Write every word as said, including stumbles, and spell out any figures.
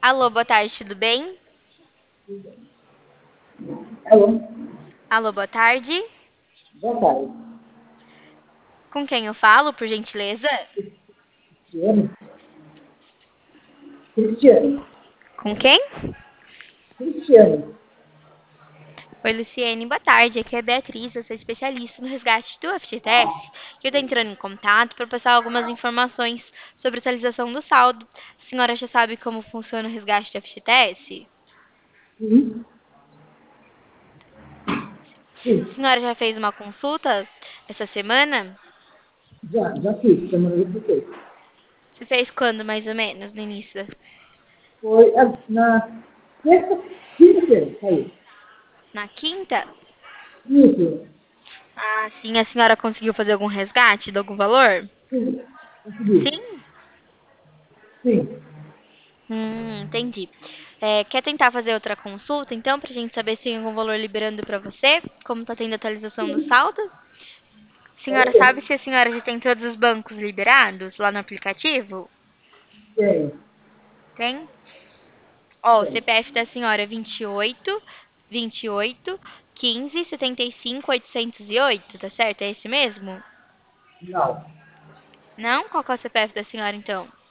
Alô, boa tarde, tudo bem? Alô, Alô, boa tarde. boa tarde. Com quem eu falo, por gentileza? Cristiano? Cristiano. Com quem? Cristiano. Oi, Luciene, boa tarde. Aqui é a Beatriz, eu sou especialista no resgate do F G T S. E eu tô entrando em contato para passar algumas informações sobre a atualização do saldo. A senhora já sabe como funciona o resgate do F G T S? Sim, A sim. senhora já fez uma consulta essa semana? Já, já fiz, semana vinte e seis. Você fez quando, mais ou menos, no início? Foi ah, na sexta, quinta-feira, saiu. Na quinta? Isso, Ah, sim. A senhora conseguiu fazer algum resgate de algum valor? sim, consegui. Sim. Sim, Hum, entendi. É, quer tentar fazer outra consulta, então, pra gente saber se tem algum valor liberando pra você? Como tá tendo atualização do saldo? A pode senhora sabe ser. se a senhora já tem todos os bancos liberados lá no aplicativo? Tem, Tem? Ó, o tem. C P F da senhora é vinte e oito, vinte e oito, quinze, setenta e cinco, oitocentos e oito, tá certo? É esse mesmo? Não. Não? Qual que é o C P F da senhora, então?